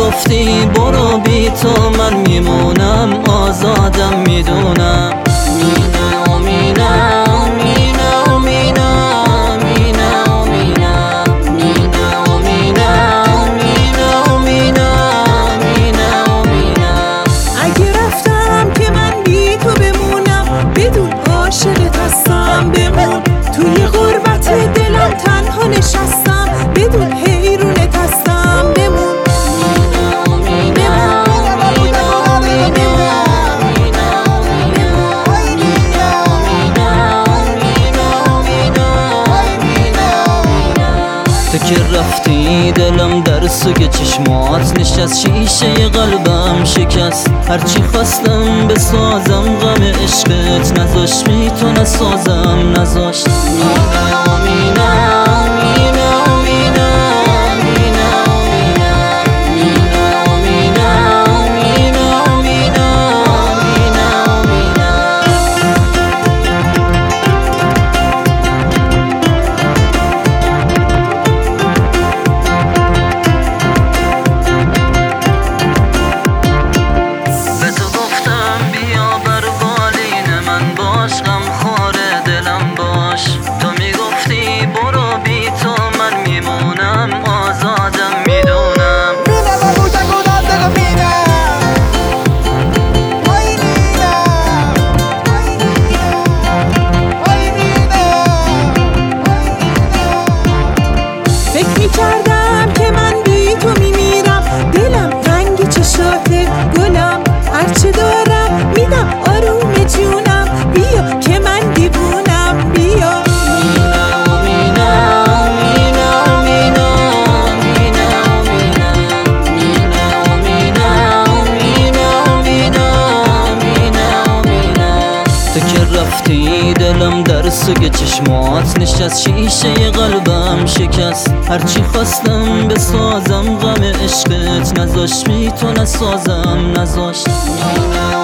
میگفتی برو بی تو من میمونم آزادم میدونم مینه و مینه و مینه و مینه مینه و مینه مینه و مینه و مینه و مینه مینه و مینه اگه رفتم که من بی تو بمونم بدون عاشقت هستم بمون توی غربت دلم تنها نشستم بدون حیرونت هستم بمون تو که رفتی دلم در سوی چشمات نشست شیشه قلبم شکست هرچی خواستم بسازم غم عشقت نذاشت میتونه سازم نذاشت مینه و مینه مینه و مینه مینه و مینه مینه و مینه مینه و مینه کردم که من بی تو میمیرم دلم رنگ چشات گلم هرچه دارم میدم آروم جونم بیا که من دیوونم بیا رفتی دلم در سوی چشمات نشست شیشه قلبم شکست هرچی خواستم بسازم غم عشقت نذاشت میتونه سازم نذاشت